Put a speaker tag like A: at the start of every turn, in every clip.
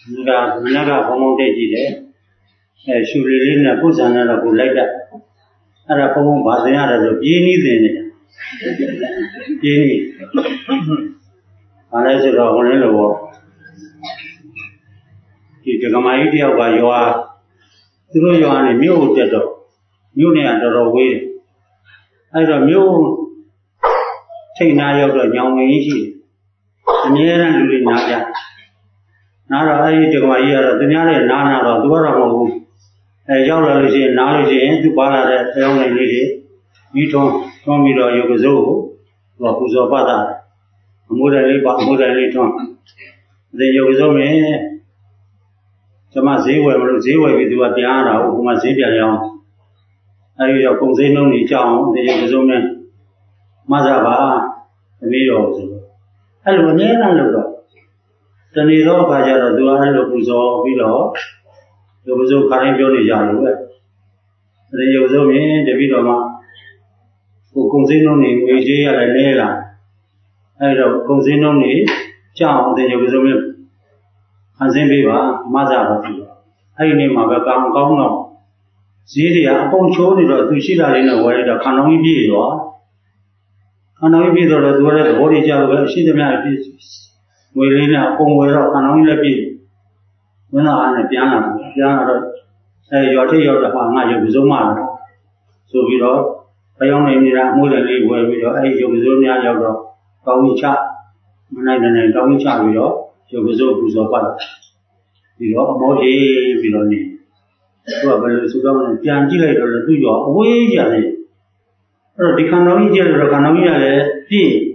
A: Naga Pomon Deji, Shuli, Pusan, and a good like that. And a Pomon Baziana, Yini, Yini. Unless you are on the war. You take my idea why you are through your new dedo, new near way. I don't know. Take now your young age. Near and doing Naja. Nara, I take my ear, the Nana, Nana, or Dwaramo. A young knowledge to Bala, the only lady. You told me or Yokozo, or Kuzobada, Mudali, the Yokozo me. Sama Zewa with you at Diana, who must be young. I will consider no Nichon, the Yokozo Mazaba, the Miro. Hello, Nana. The Niro Bajara, do I look so below? Yokozo Caribbean Yalu. The Yokozo me, the Vidoma, who consider no Vijay and Nela. I don't consider no Chow, the Yokozo. Anzembiva, Mazaba. I name my Gam Gono. Syria, upon showed it to Shida in a way the Kanomi be. Kanomi be the body job, she the man will in a home where Kanomi be. When I am a piano, say your tea of the Hana Yuzuma. So we wrote, I only need a more than leave where we are, Yuzunia Yoga, Tomi Chat, Manai Tomi Chat, we are. Yokozo Buzopala. You know, Moji Viloni. So I will Sudan, Piangila, do your way, Jane. The Kanomi, the Kanomi,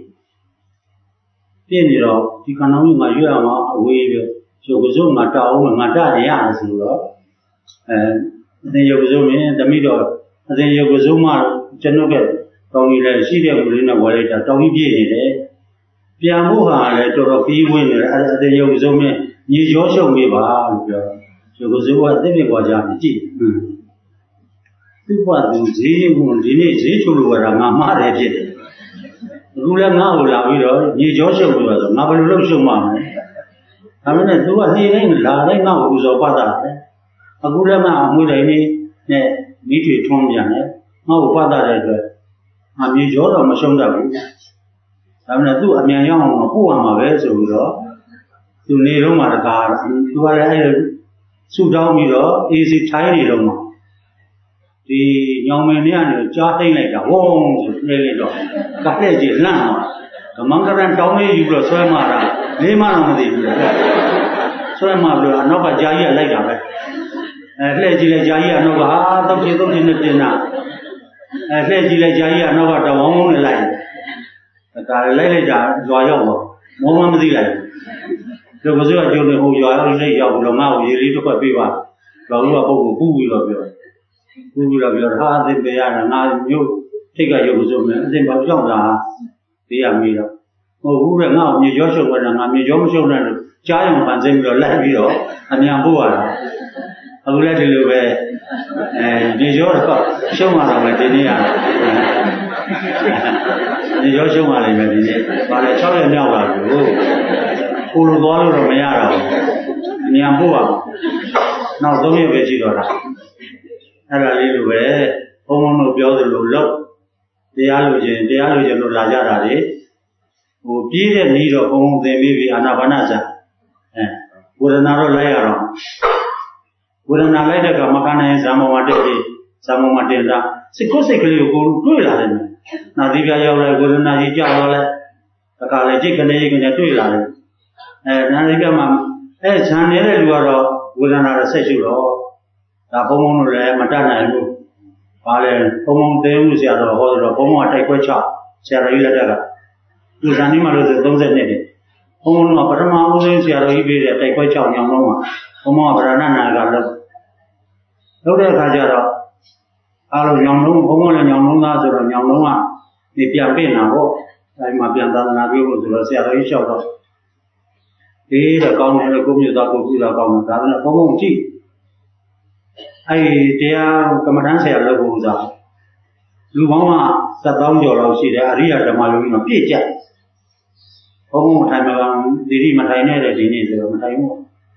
A: Pianiro, the Kanomi, my Yama, we Yokozo, Mata, Mata, Yazula. And then Yokozo, the middle, and then Yokozuma, Genoga, Tommy, Sidia, Mulina, Wallet, Tommy Pianide. Piamuha, to a few women at the Yozome, you also me about Yokozua, they was a tea. People do to where I'm not did. Rula now, you also was a novel mamma. I mean, do a healing, Lara now, who's a father. A good amount with any meet with Tomian, no father. I'm usual, I'm a shonda. I'm not doing a young who am a vessel, to Nero Marcar, to a Sudan, easy tiny Roma. The young man chatting like a wong, really dog. The pledge is now. The Mangar and Tommy, you will swim around. Layman on the swim out, no Jaya like a pledge like Jaya, no heart of the dinner. A pledge like Jaya, no what the woman like. The Lady Joyo, Mom the Light. There was a journey who you are only young, Lomao, you leave to Papiva, Laura Bogu, who will of your heart, and they are now you take a Yozum, and then but young, the Amira. Oh, who ran out, New Joshua, when I'm a young children, giant and then your Lavio, and Yambua. I will let you away. And New York, show me my dinner. The Joshua, but I tell you now, who will go to Mayara, Niambua. Now, don't be a vegetable. And a little way, Homo of the other look, the allergen of Rajara, who did a need of home, they may be Anabanaza. With another layer on. With an Aleta Makana and some of Matilda, Sikosically, you go to Ireland. Now, the Gayola, with another Jala, a college and egg in a twilight. And Narigama, as Hanera, you are with another sexual. The Homo Matana, Homo Deus, or Homo Ataquacha, Sarah Ilata. Those animals don't say Homo Parama, Sarah Ibi, Ataquacha, Yamoma, Homo Branana, Loda Kajara, Alo Yamu, Homo and Yamuna, or Yamuma, the Piapina, I might be another Nabu, Sarah Isha. He the government, the government, the Homo tea. I dare Commandant Lagoza. You want the down your see the area of the Maluna Pija. Homo time around the Rimatina, the Matimo.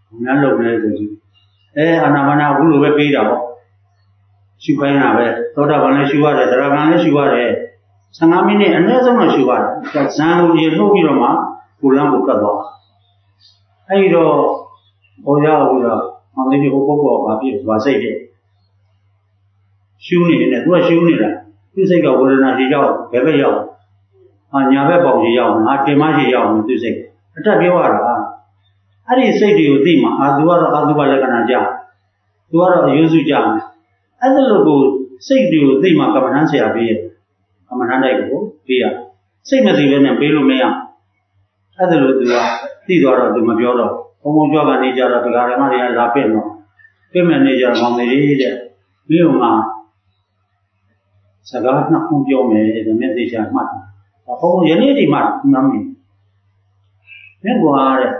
A: များလုပ်နေဆိုကြည့်အာနာပါနာအခုလိုပဲပြီးတာပေါ့ရှုခိုင်းတာပဲသောတာပန်လည်းရှုရတယ်သရဂံလည်းရှုရတယ်15မိနစ်အနည်းဆုံးတော့ရှုရတယ်ဇန်ကိုရေနှုတ်ပြီးတော့မှကိုယ်လမ်းကိုကတ်သွားအဲ့ဒီတော့ပေါ်ရောက်ပြီးတော့မောင်လေးဒီဟိုပုဂ္ဂိုလ်ကဘာဖြစ်သွားစိတ်ဖြစ်ရှုနေတယ်သူကရှုနေတာသူစိတ်ကဝေဒနာရှိရောက်ဘယ်ဘက်ရောက်ညာဘက်ပေါင်ရှိရောက်တင်မရှိရောက်သူစိတ်အတက်ပြောရတာအဲ့ဒီစိတ်တွေကိုသိမှသူကတော့အာသုဘလက္ခဏာကြာသူကတော့အယုစုကြာမယ်အဲ့ဒါလို့ကိုစိတ်တွေကိုသိမှကမ္မဋ္ဌာန်းဆရာပေးရကမ္မဋ္ဌာန်းတိုက်ကိုပေးရစိတ်မသိဘဲနဲ့ပေးလို့မရအဲ့ဒါလို့သူကသိသွားတော့သူမပြောတော့ဘုံဘုံကြောကနေကြတော့ဒကာဓမ္မတွေကလာပြင့်တော့ပြင့်မဲ့နေကြမောင်လေးတဲ့မြို့မှာစကားနှစ်ခုပြောမယ်တဲ့မျက်သိချာမှတ်ဘုံဘုံယနေ့ဒီမှမှတ်မိမြတ်ကွာတဲ့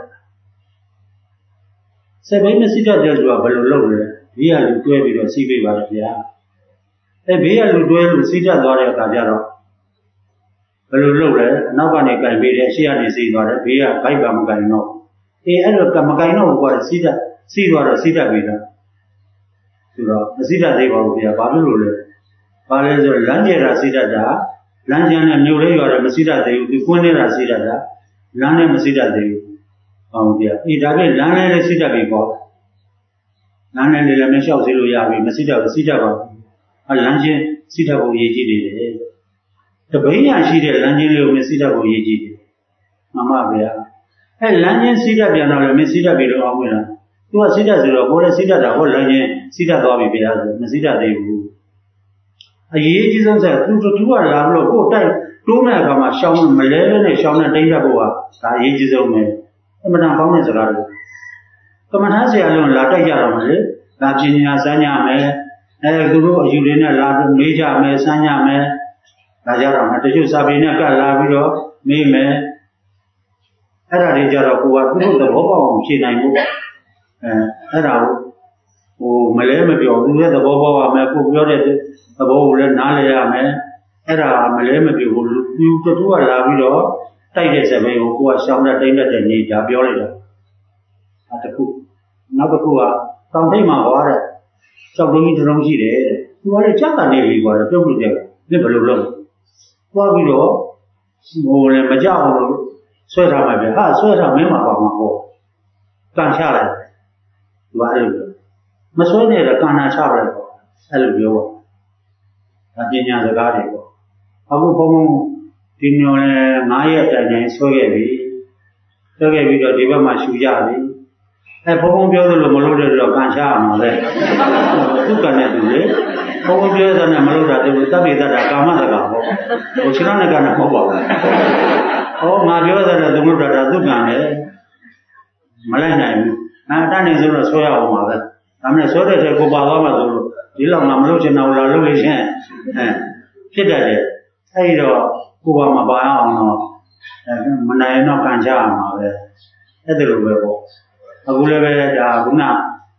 A: စက်ဘိန်းမစိတတ်တယ်ဆိုတာဘယ်လိုလုပ်လဲဘေးကလူတွဲပြီးတော့စီးပေးပါလေဗျာဘေးကလူတွဲလို့စိတတ်သွားတဲ့အခါကျတော့ဘယ်လိုလုပ်လဲအနောက်ကနေကြိုင်ပေးတယ်ရှေ့ကနေစီးသွားတယ်ဘေးကဘိုက်ကမကြိုင်တော့အဲ့လိုမကြိုင်တော့ဘူးကွာစိတတ်စီးသွားတော့စိတတ်ပေးတာဆိုတော့မစိတတ်သေးပါဘူးဗျာဘာဖြစ်လို့လဲဘာလဲဆိုလမ်းကျတာစိတတ်တာလမ်းကျန်တဲ့မြို့လေးရွာတယ်မစိတတ်သေးဘူးသူကွင်းနေတာစိတတ်တာလမ်းနဲ့မစိတတ်သေးဘူးဟုတ်ဗျာဒါပေမဲ့လမ်းနဲ့စိတတ်ပြီပေါ့လမ်းနဲ့လည်းမလျှောက်စေလို့ရပြီမစိတတ်ဘူးစိတတ်ပါလမ်းချင်းစိတတ်ဖို့ရည်ကြည့်နေတယ်တပိညာရှိတဲ့လမ်းချင်းလေးကိုမစိတတ်ဖို့ရည်ကြည့်တယ်မှန်ပါဗျာလမ်းချင်းစိတတ်ပြန်တော့လည်းမစိတတ်ပြီလို့အောင်ဝင်လာသူကစိတတ်ဆိုတော့ကိုယ်လည်းစိတတ်တာဟောလမ်းချင်းစိတတ်သွားပြီဗျာဆိုမစိတတ်သေးဘူးအရေးကြီးဆုံးဆက်သူကလာလို့ကိုယ်တိုက်တိုးမဲ့အခါမှာရှောင်းမလဲနဲ့ရှောင်းနဲ့တိမ့်တတ်ဖို့ကဒါအရေးကြီးဆုံးပဲအမှန်တန်ကောင်းတဲ့စကားတွေကမ္မထာဆရာလုံးလာတိုက်ကြတော့မလေဒါပညာစမ်းကြမယ်သူတို့အယူတွေနဲ့လာမေးကြမယ်စမ်းကြမယ်ဒါကြတော့တချို့စာပေနဲ့ကလာပြီးတော့မေးမယ်အဲ့ဒါတွေကြတော့ကိုကသူတို့သဘောပေါက်အောင်ဖြေနိုင်ဖို့အဲ့ဒါကိုမလဲမပြောသူရဲ့သဘောပေါက်ရမယ်ကိုပြောတဲ့သဘောကိုလည်းနားလည်ရမယ်အဲ့ဒါမလဲမပြောဘူးသူတို့ကလာပြီးတော့တိုက်တဲ့စပယ်ကိုကိုကရှောင်းတဲ့တိမ့်တဲ့နေဒါပြောလိုက်တာအဲ့တခုနောက်တစ်ခုကတောင်ထိပ်မှာဟောတဲ့ကြောက်တုံးကြီးတစ်လုံးရှိတယ်တဲ့သူကလည်းကြောက်ကနေပြီကွာပြုတ်လို့တဲ့ဒီဘယ်လိုလုပ်သွားပြီးတော့လည်းမကြောက်ဘူးဆွဲထားမှပဲဆွဲထားမင်းမှာပါမှာဟောကန်ချလိုက်သူကအဲ့လိုမဆွဲနဲ့တော့ကန်နာချလိုက်ပေါ့အဲ့လိုပြောပေါ့ဒါပညာစကားတွေပေါ့အခုဘုံဘုံဒီညော်လည်း9ရက်တိုင်တိုင်ဆွဲခဲ့ပြီပြီးတော့ဒီဘက်မှာရှူကြပြီဘုံဘုံပြောသလိုမလုပ်တဲ့တော့ကန်ချရမှာပဲသူကနဲ့သူလေဘုံဘုံပြောတဲ့နဲ့မလုပ်တာသူတပ်ပိတ္တာကာမစကားပေါ့ဟိုခြေထောက်နဲ့ကနဲ့မဟုတ်ပါဘူးငါပြောတဲ့နဲ့သူမလုပ်တာသူကနဲ့မလိုက်နိုင်ဘူးတန်းနေဆိုတော့ဆွဲရအောင်ပါပဲဒါမှမဟုတ်ဆွဲတဲ့ချက်ကိုပါသွားမှဆိုလို့ဒီလောက်ငါမလုပ်ချင်တော့လာလုပ်လို့ချင်းဖြစ်တတ်တယ်အဲ့တော့ကိုပါမပါအောင်တော့မနိုင်တော့ကန်ချရမှာပဲအဲ့ဒါလိုပဲပေါ့အခုလည်းပဲဒါခုန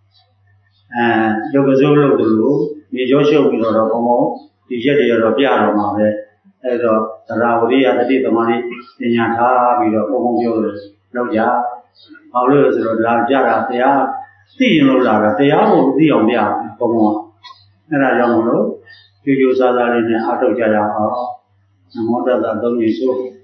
A: ရုပ်ကစိုးလို့သူလို့မြေကျောရှုပ်ပြီးတော့ဘုံဘုံဒီရက်တွေတော့ပြတော့မှာပဲအဲ့တော့သရဝရိယတတိသမารိပညာထားပြီးတော့ဘုံဘုံပြောလို့လောက်ကြဘာလို့လဲဆိုတော့လာကြတာတရားသိရင်လို့လာတာတရားကိုသိအောင်ပြဘုံဘုံအဲ့ဒါကြောင့်မလို့ကြိုးကြိုးစားစားလေးနဲ့အားထုတ်ကြရအောင်နမောတ္တသုံးညဆို